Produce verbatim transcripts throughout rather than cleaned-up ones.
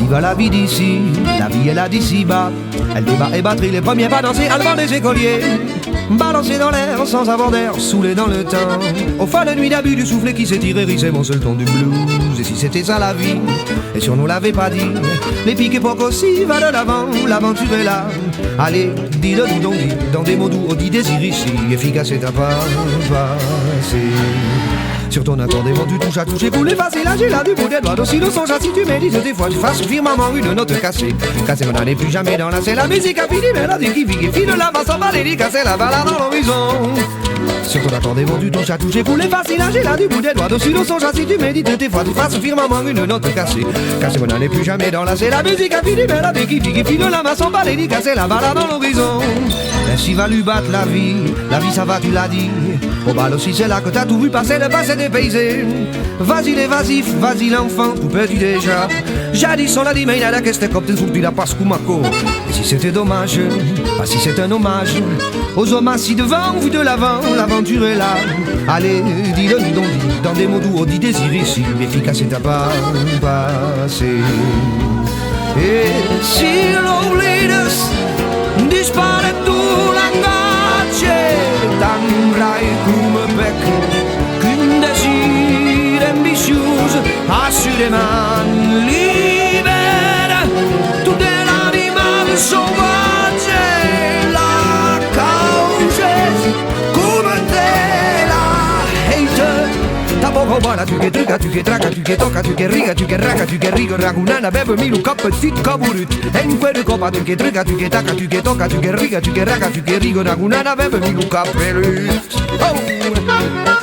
Ainsi va la vie d'ici, la vie est là d'ici bas. Elle débat et batterie les premiers pas danser à devant des écoliers. Balancer dans l'air sans avoir d'air, saoulé dans le temps. Au fin de nuit d'abus du soufflet qui s'étire hérissait mon seul ton du blues. Et si c'était ça la vie, et si on nous l'avait pas dit, les piques époques aussi, va de l'avant, l'aventure est là. Allez, dis-le nous donc, dis, dans des mots doux, on dit désir ici, efficace et à pas passer. Sur ton accordéon tu touches à toucher pour les facile là j'ai là du bout des doigts d'aussi le songe si tu médites des fois tu fasses firmement une note cassée. Cassée m'en allez plus jamais dans la c'est la musique a fini mélodie qui vit qui file la masse en balérie casser la balade dans l'horizon. Sur ton accordéon tu touches à toucher pour les facile là j'ai là du bout des doigts d'aussi le songe si tu médites des fois tu fasses firmement une note cassée. Cassée m'en allez plus jamais dans la c'est la musique a fini mélodie qui vit qui file la masse en balérie casser la balade dans l'horizon. Ainsi va lui battre la vie, la vie ça va tu l'as dit. Au bal aussi c'est là que t'as tout vu passer le passé dépaysé. Vas-y l'évasif, vas-y l'enfant, tout petit déjà. Jadis on l'a dit mais il a la question comme t'es souffle la passe Kumako. Et si c'était dommage, pas si c'est un hommage aux hommes assis devant, vu de l'avant, l'aventure est là. Allez, dis-le nous donc, dis, dans des mots doux, on dit désir ici, efficace et t'as pas passé. Et si loneliness dispare tu l'angoscia, t'andrai come becco, qu'un désir ambitieux, assurément libère tout de l'animal sauvage, la cause, come te la hate. Poco buona, tu che truca, tu che traca, tu che tocca, tu che riga, tu che raga, tu che rigo, ragunana, bebe milu coppa, tit caburut. E in quel copa, tu che truca, tu che tacca, tu che tocca, tu che riga, tu che raga, tu che rigo, ragunana, bebe milu cappelut. Oh!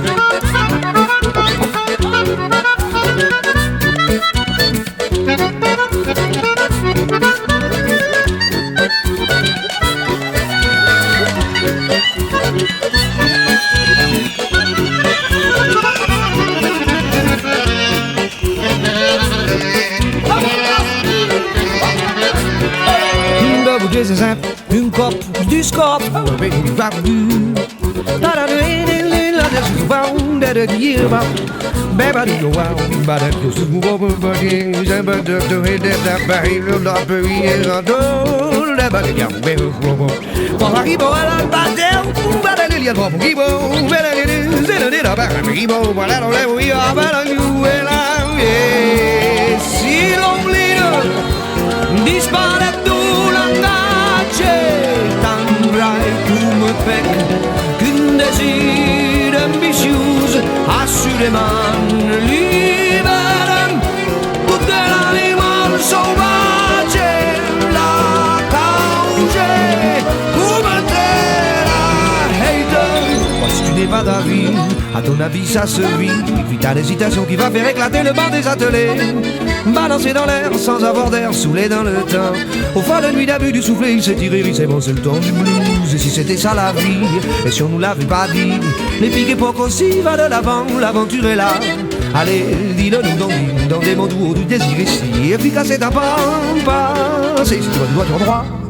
C'est simple, une cope, du scope, avec du barbu. Si l'oublie disparaît tout langage, t'andrai come pec, qu'un désir ambitieux, assurément libère tout de l'animal sauvage, la cause, come te la hate. Si tu n'es pas d'avis, à ton avis ça se vit, vite à l'hésitation qui va faire éclater le banc des ateliers. Balancer dans l'air sans avoir d'air, saoulé dans le temps. Au fond de nuit d'abus du soufflet, il s'est tiré, c'est bon, c'est le temps du blues. Et si c'était ça la vie, et si on nous l'avait pas dit, les piques époques aussi, va de l'avant, l'aventure est là. Allez, dis-le nous donc, dans des mots doux, du désir ici, efficace et ta pas, pas. C'est si tu vas du droit, tu vas droit.